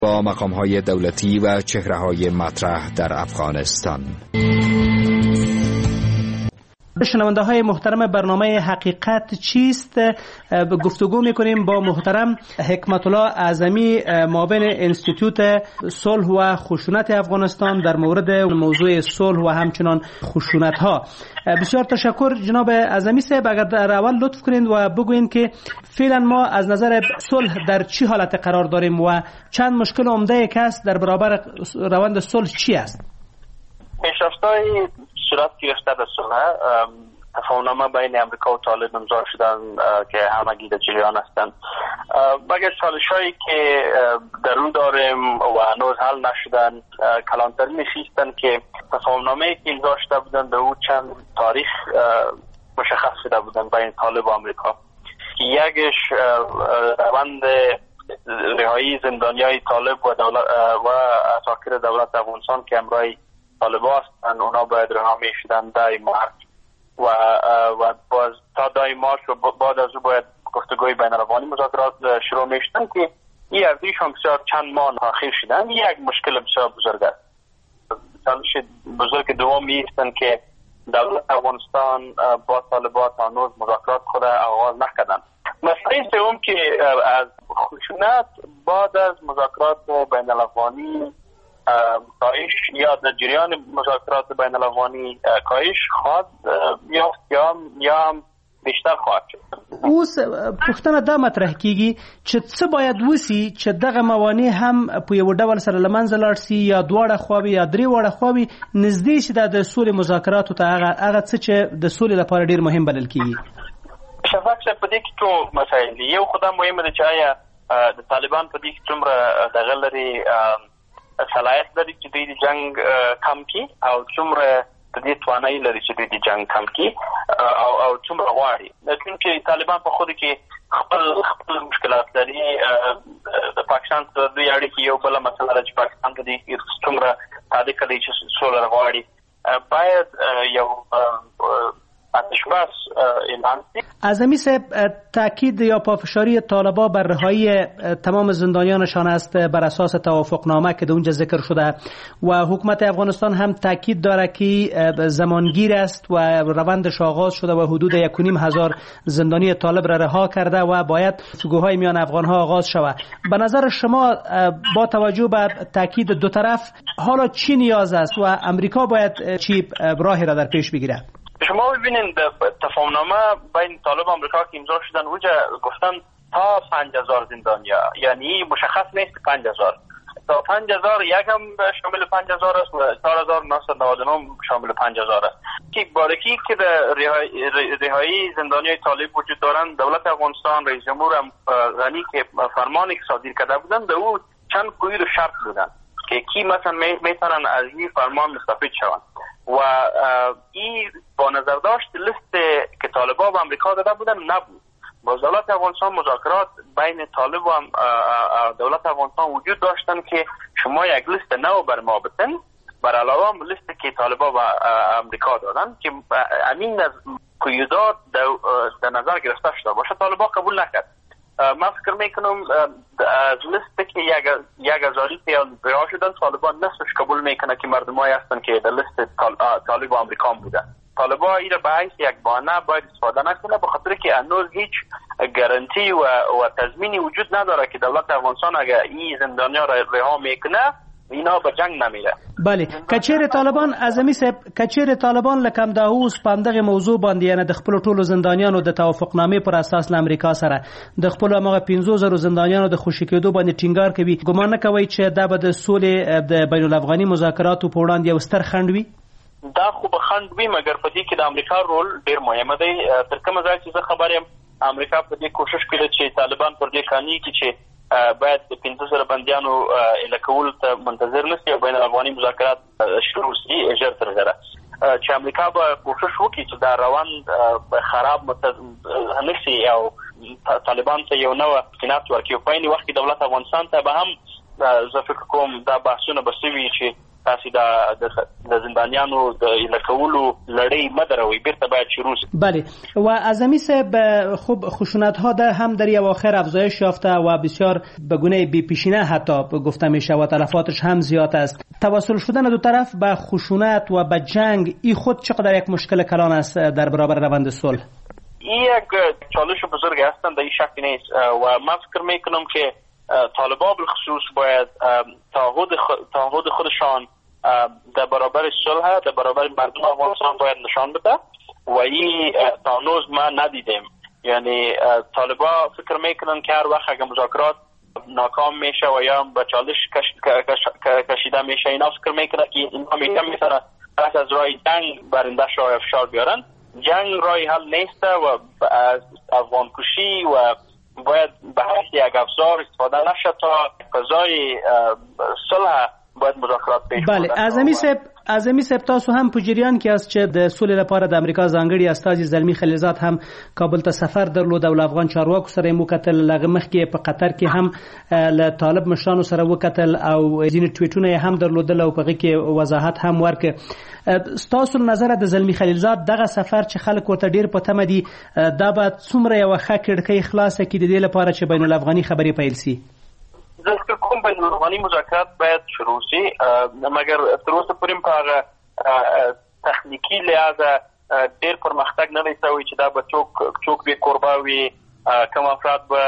با مقام‌های دولتی و چهره‌های مطرح در افغانستان. شنونده های محترم برنامه حقیقت چیست گفتگو میکنیم با محترم حکمت الله اعظمی معاون انستیتوت صلح و خشونت افغانستان در مورد موضوع صلح و همچنان خشونت ها. بسیار تشکر جناب اعظمی صاحب. اگر در اول لطف کنید و بگویید که فعلا ما از نظر صلح در چی حالت قرار داریم و چند مشکل عمده که است در برابر روند صلح چی است؟ پیشرفت‌های صورت گرفته در صلح تفاهم‌نامه بین امریکا و طالب امضا شدن که همگی در جریان هستند. مگر چالش‌هایی که در رو داریم و هنوز حل نشدن کلانتری نشستن که تفاهم‌نامه‌ای که امضا شده بودن به او چند تاریخ مشخص شده بودن بین طالب و امریکا که یکش روند رهایی زندانیای طالب و اساکر دولت افغانستان که همراه طالبان هستند اونا باید رها میشدن 10 مارچ و باز تا 10 مارچ و بعد از او باید گفتگوی بین الافغانی مذاکرات شروع میشدن که این اردیشان بسیار چند ماه تاخیر شدن. یک مشکل بسیار بزرگ است. چالش بزرگ دومی هستند که دولت افغانستان با طالبان هنوز مذاکرات خود آغاز نکردن. مسئله سوم که از خشونت بعد از مذاکرات بین الافغانی کاهش یا در جریان مذاکرات بین الافغانی کاهش خواهد یافت یا هم بیشتر خواهد شد. اوس پوښتنه دا مطرح کیږي چې څه باید وسی چې دغه موانع هم په یو ډول سره لمنځه لاړ سي یا دواړه خواوې یا درې واړه خواوې نږدې شي د سولې مذاکراتو ته هغه څه چې د سولې لپاره ډیر مهم بلل کیږي. شفاف په دې کې ټول مسایل دي. یو خدای مهمه ده چې آیا د طالبان په دې کې څومره دغه لري صلاحیت لري چې د جنگ کم کی او څومره د دې توانایي لري چې د جنگ کم کی او څومره غواړي. چې طالبان په خود کې خپل مشکلات لري. د پاکستان سره د اړیکې یو بل مسله چې پاکستان ته د څومره صادق دی چې سوله غواړي باید یو اعظمی صاحب تاکید یا پافشاری طالبان بر رهایی تمام زندانیانشان است بر اساس توافقنامه که در اونجا ذکر شده و حکومت افغانستان هم تاکید داره که زمانگیر است و روندش آغاز شده و حدود 1,500 زندانی طالب را رها کرده و باید گفتگوهای میان افغانها آغاز شود. به نظر شما با توجه به تاکید دو طرف حالا چی نیاز است و امریکا باید چی راهی را در پیش بگیره؟ شما ببینید تفاهمنامه بین طالب و امریکا که امضا شدن اونجا گفتن تا 5,000 زندانیا، یعنی مشخص نیست 5,000 تا 5,000 یک هم شامل 5,000 است و 4,999 شامل 5,000 است که بارکی که در رهایی زندانیای طالب وجود دارند. دولت افغانستان رئیس جمهور غنی که فرمانی که صادر کرده بودند به او چند قید و شرط بودند که کی مثلا میتونن از این فرمان مستفید شوند و این با نظر داشت لیست که طالبان و امریکا داده بودن نبود. با دولت افغانستان مذاکرات بین طالب و دولت افغانستان وجود داشتن که شما یک لیست نو بر ما بتن بر علاوه لیست که طالبان و امریکا دادن که امین از قیودات در نظر گرفته شده باشه. طالبان قبول نکرد. من فکر میکنم از لیست که 1,000 رها شدن طالبان نصفش قبول میکنه که مردمایی هستن که در لیست طالب و امریکا بودن. طالبان این را به حیث یک بهانه باید استفاده نکنه به خاطر که هنوز هیچ گارانتی و تضمینی وجود نداره که دولت افغانستان اگر این زندانیا را رها میکنه اینا به جنگ نمیره. بله کچیر طالبان اعظمی صاحب کچیر طالبان لکم داوس پاندغه موضوع باندې یعنی د خپل ټولو زندانیانو د توافقنامه پر اساس له امریکا سره د خپل هغه 15,000 زندانیانو د خوشی کېدو باندې ټینګار کوي. ګمان نه کوي چې دا به د سولې د بین الافغاني مذاکراتو په وړاندې یو ستر خنډ وي؟ دا خو به خنډ وي مګر په دې کې د امریکا رول ډیر مهم دی. تر کومه ځای چې زه خبر یم امریکا په دې کوشش کوي چې طالبان پر دې قانوني کې چې باید د 15,000 بندیانو الکول ته منتظر نشي او بین الافغاني مذاکرات شروع شي ژر تر ژره چې امریکا به کوشش وکړي چې دا روند خراب نشي او طالبان ته یو نوې امکانات ورکړي. په عین وخت کې دولت افغانستان ته به هم زه فکر کوم دا بحثونه به سوي چې تاسو د زندانیانو د لکولو لړۍ مدروي بیرته باید شروع شي. بله و اعظمی صاحب خوب خشونت ها هم در اواخر افزایش یافته و بسیار به گونه بی پیشینه حتی گفته میشه و تلفاتش هم زیاد است. توسل شدن دو طرف به خشونت و به جنگ این خود چقدر یک مشکل کلان است در برابر روند صلح؟ این یک چالش بزرگ هستند، در این شک نیست و من فکر میکنم که طالبان بالخصوص باید تعهد خودشان در برابر صلح در برابر مردم افغانستان باید نشان بده و این تا هنوز ما ندیدیم. یعنی طالبان فکر میکنن که هر وقت اگه مذاکرات ناکام میشه و یا به چالش کشیده میشه، اینا فکر میکنن که اینا میتونن پس از راه جنگ برنده شاه افشار بیارن. جنگ راه حل نیست و از افغان کشی و باید به حیث یک افزار استفاده نشه تا فضای صلح باید مذاکرات پیش بله اعظمی صاحب تاسو هم په جریان کې است چې د سولې لپاره د امریکا ځانګړي استازي زلمی خلیلزاد هم کابل ته سفر درلود او افغان چارواکو سره مو کتل. لغه مخکې په قطر کې هم له طالب مشرانو سره وکتل او ځینې ټویټونه هم درلودل او په هغه کې وضاحت هم ورکړ. ستاسو نظر د زلمی خلیلزاد دغه سفر چې خلک ورته ډیر په تمه دي دا به څومره یو ښه کړکۍ خلاصه کړي د دې لپاره چې بین الافغاني خبرې پیل شي؟ زه فکر کوم بین الافغاني مذاکرات باید شروع شي، مګر تر اوسه پورې په هغه تخنیکی لحاظه ډیر پرمختګ نه دی شوی چې دا به څوک به قربا وي، کوم افراد به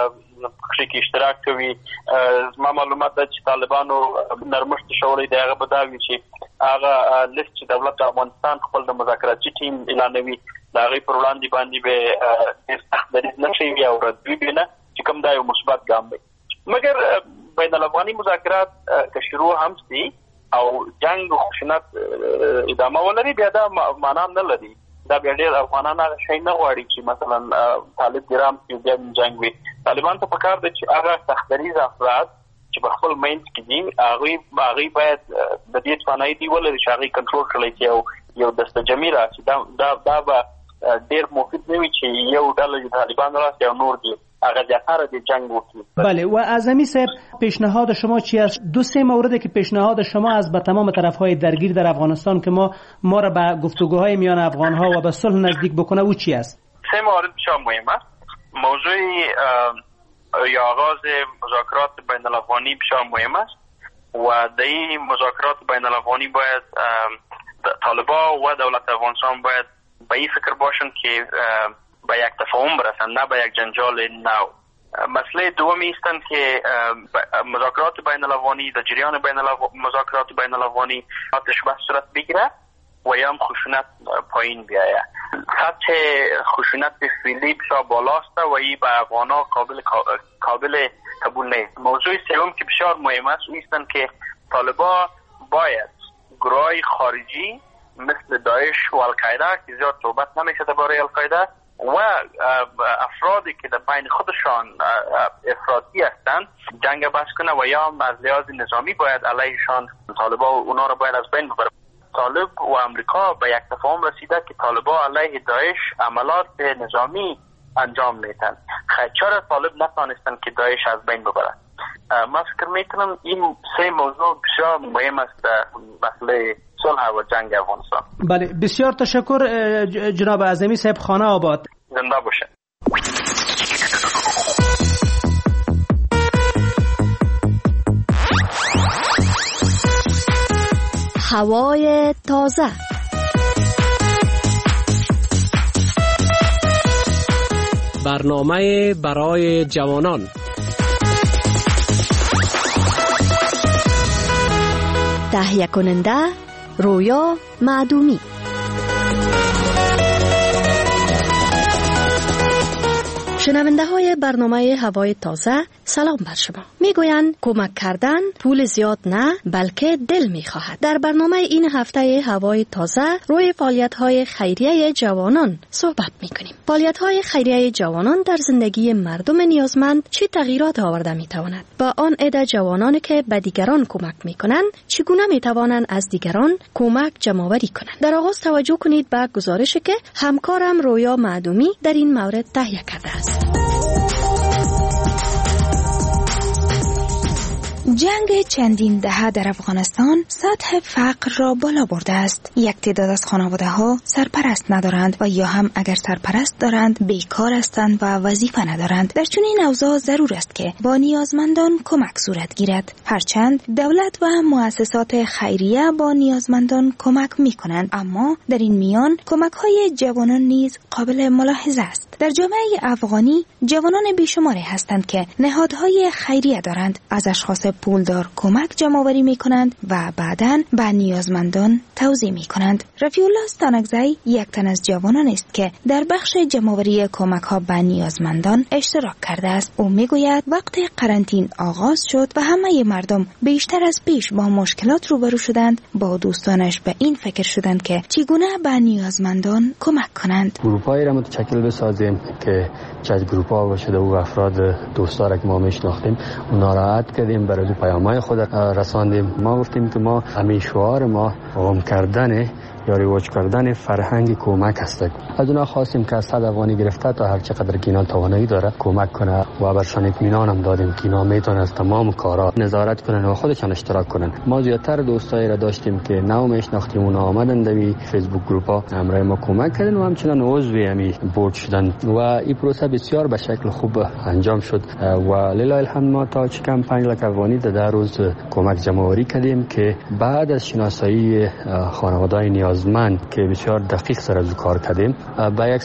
پکې کې اشتراک کوي. زما معلومات ده چې طالبانو نرمښت شوړی دی، هغه به دا وي چې هغه لیست چې دولت افغانستان خپل د مذاکراتي ټیم اعلانوي د هغې پر وړاندې باندې به ډېر سخت دریځ نه شي او ردوي به نه چې کوم دا یو مثبت ګام دی. مګر بین الافغاني مذاکرات که شروع هم شي او جنگ و خشونت ادامه ولري بیا دا معنا نه لري. دا بیا ډېر افغانان هغه شی نه غواړي چې مثلا طالب ګرام چې بیا جنګ وي. طالبان ته پکار دی چې هغه سختدریز افراد چې په خپل منځ کې دي هغوی باید د دې توانایي دی ولري چې هغوی کنټرول کړی چې یو دسته جمعي راشي. دا به ډېر مفید نه وي چې یو ډله د طالبان راشي او نور دي هغه زیاتره د جنگ وکړي. بله و اعظمی صاحب پیشنهاد شما چی است؟ 2-3 موردی که پیشنهاد شما از به تمام طرف‌های درگیر در افغانستان که ما را به گفتگوهای میان افغان‌ها و به صلح نزدیک بکنه او چی است؟ 3 مورد بسیار مهم است. موضوع یا آغاز مذاکرات بین الافغانی بسیار مهم است و در این مذاکرات بین الافغانی باید طالبان و دولت افغانستان باید به این فکر باشند که به یک تفاهم برسند، نه به یک جنجال نو. مسئله دومی هستند که مذاکرات بین الافغانی در جریان مذاکرات بین الافغانی آتش بس صورت بگیره و یا هم خشونت پایین بیایه. سطح خشونت فعلی بسیار بالاست و این به افغانا قابل قبول نیست. موضوع سوم که بسیار مهم است او هستند که طالبان باید گروهای خارجی مثل داعش و القاعده که زیاد صحبت نمیشه درباره القاعده و افرادی که در بین خودشان افراطی هستند جنگ بس کنه و یا از لحاظ نظامی باید علیهشان طالبان و اونا رو باید از بین ببره. طالب و امریکا به یک تفاهم رسیده که طالبان علیه داعش عملات نظامی انجام میتن. چرا طالب نتانستن که داعش از بین ببرن؟ من فکر میکنم این 3 موضوع بسیار مهم است مسئله صلح و جنگ افغانستان. بله بسیار تشکر جناب اعظمی صاحب. خانه آباد. زنده باشه. هوای تازه. برنامه برای جوانان. تهیه کننده رویا معدومی. شنونده های برنامه هوای تازه سلام بر شما. میگویند کمک کردن پول زیاد نه بلکه دل میخواهد. در برنامه این هفته هوای تازه روی فعالیت های خیریه جوانان صحبت میکنیم. فعالیت های خیریه جوانان در زندگی مردم نیازمند چه تغییرات آورده میتواند؟ با آن عده جوانانی که به دیگران کمک میکنند چگونه میتوانند از دیگران کمک جمع‌آوری کنند؟ در آغاز توجه کنید به گزارشی که همکارم رویا معدومی در این مورد تهیه کرده است. جنگ چندین دهه در افغانستان سطح فقر را بالا برده است. یک تعداد از خانواده‌ها سرپرست ندارند و یا هم اگر سرپرست دارند بیکار هستند و وظیفه ندارند. در چنین اوضاع ضرور است که با نیازمندان کمک صورت گیرد. هرچند دولت و مؤسسات خیریه با نیازمندان کمک می‌کنند، اما در این میان کمک‌های جوانان نیز قابل ملاحظه است. در جامعه افغانی جوانان بیشماری هستند که نهادهای خیریه دارند، از اشخاص پولدار کمک جمع‌آوری می‌کنند و بعداً به نیازمندان توزیع می‌کنند. رفیع الله ستانکزی یک تن از جوانان است که در بخش جمع‌آوری کمک‌ها به نیازمندان اشتراک کرده است. او می‌گوید وقت قرنطینه آغاز شد و همه مردم بیشتر از پیش با مشکلات روبرو شدند. با دوستانش به این فکر شدند که چگونه به نیازمندان کمک کنند. گروپ‌هایی را متشکل بسازیم که چند گروپ‌ها باشه و افراد دوستا را که ما میشناختیم اونا را عد کردیم، برای پیام‌های خود رساندیم. ما گفتیم که ما همین شعار ما قوم کردن یا رواج کردن فرهنگ کمک است. از اونا خواستیم که از 100 افغانی گرفته تا هر چقدر که اینا توانایی داره کمک کنه و برشان اطمینان هم دادیم که اینا میتونن از تمام کارا نظارت کنن و خودشان اشتراک کنن. ما زیادتر دوستایی را داشتیم که نو میشناختیم، اونا آمدن در فیسبوک گروپ ها همراه ما کمک کردن و همچنان عضو همین بورد شدن و این پروسه بسیار به شکل خوب انجام شد و لله الحمد ما تا چکم 5 لک افغانی در روز کمک جمع‌آوری کردیم که بعد از شناسایی خانواده‌های نیازمند که بسیار دقیق سر از کار کردیم با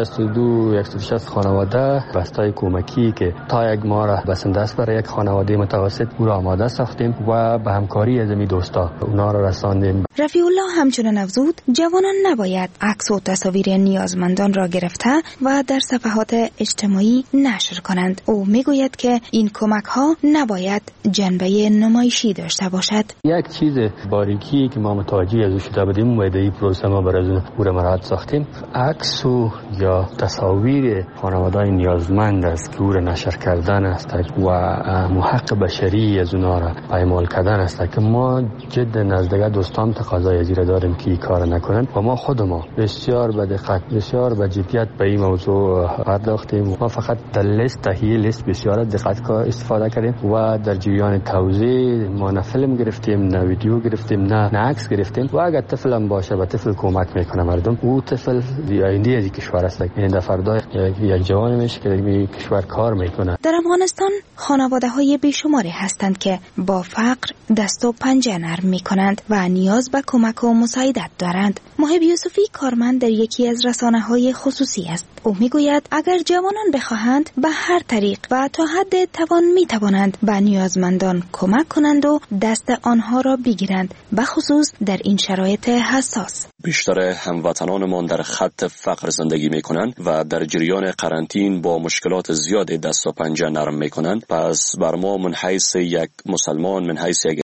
160 خانواده بستای کمکی که تا یک ماه را بسنده است برای یک خانواده متوسط او را آماده ساختیم و به همکاری از می دوستا اونا را رساندیم. رفیع الله همچنین افزود جوانان نباید عکس و تصاویر نیازمندان را گرفته و در صفحات اجتماعی نشر کنند. او میگوید که این کمک ها نباید جنبه نمایشی داشته باشد. یک چیز باریکی که ما متوجه از شده بودیم و این پروسه ما برای او را مراد ساختیم، عکس و یا تصاویر خانواده‌های نیازمند است که او را نشر کردن است و حق بشری از اونا را پایمال کردن است که ما جد نزدیک دوستان تقاضای از این داریم که این کار نکنند و ما خود ما بسیار به دقت بسیار به جدیت به این موضوع پرداختیم. ما فقط در تهیه لیست بسیار دقت استفاده کردیم و در جریان توزیع ما نه فیلم گرفتیم نه ویدیو گرفتیم نه عکس گرفتیم و اگر طفل هم باشه به طفل کمک میکنه مردم. او طفل آینده از کشور است، این در فردا یک جوان میشه که در کشور کار میکنه. در افغانستان خانواده های بیشماری هستند که با فقر دست و پنجه نرم میکنند و نیاز به کمک و مساعدت دارند. محب یوسفی کارمند در یکی از رسانه‌های خصوصی است. او میگوید اگر جوانان بخواهند به هر طریق و تا حد توان میتوانند به نیازمندان کمک کنند و دست آنها را بگیرند، به خصوص در این شرایط حساس. بیشتر هموطنانمان در خط فقر زندگی میکنند و در جریان قرنطینه با مشکلات زیاد دست و پنجه نرم میکنند. پس بر ما من حیث یک مسلمان، من حیث یک